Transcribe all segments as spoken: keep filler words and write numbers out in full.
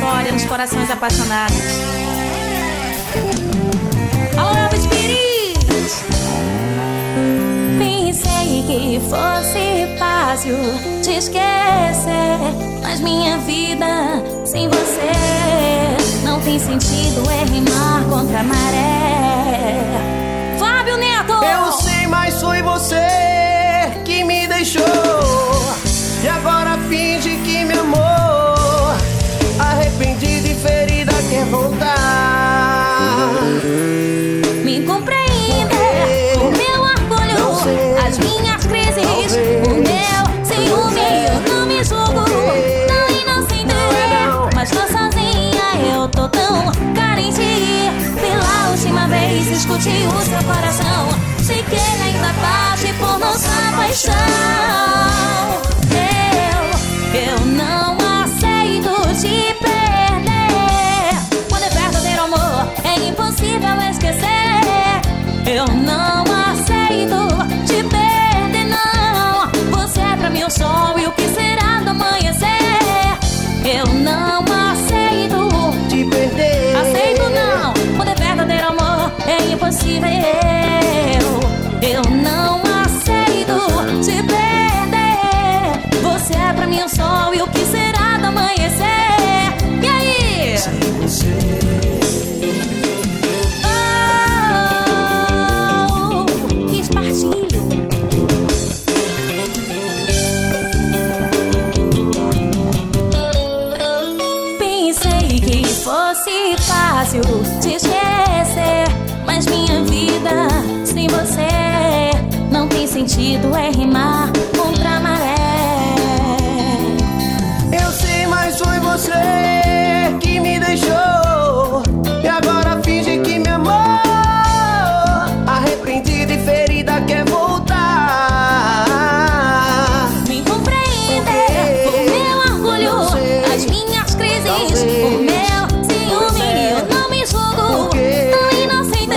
história nos corações apaixonados. Alô, Elvis Pires! Pensei que fosse fácil te esquecer, mas minha vida sem você não tem sentido, é rimar contra a maré. Fábio Neto! Eu sei, mas foi você que me deixou e agora finge que me amou. Arrependido e ferida quer voltar. Me compreende, o meu orgulho, as minhas crises, o meu ciúme. Eu não me julgo, não inocente, mas tô sozinha, eu tô tão carente. Pela última vez escute o seu coração, sei que ele ainda bate por nossa paixão. Eu, eu não aceito te perder. Quando é verdadeiro amor, é impossível esquecer. Eu não aceito te perder, não. Você é pra mim o sol e o que será do amanhecer. Eu não aceito te perder. Aceito não. Quando é verdadeiro amor, é impossível. Eu não aceito te perder. Você é pra mim o sol e o que será do amanhecer. E aí? Sem você. Oh, que espartilho. Pensei que fosse fácil te esquecer, mas minha vida sem você não tem sentido, é rimar contra a maré. Eu sei, mas foi você que me deixou e agora finge que me amou. Arrependida e ferida quer voltar. Me compreende, o meu orgulho, as minhas crises, o meu ciúme. Eu não me julgo, tão inocente.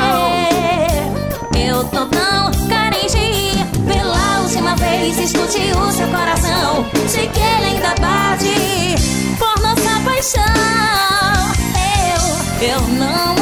Eu tô tão carente. Pela última vez escute o seu coração, sei que ele ainda bate por nossa paixão. Eu, eu não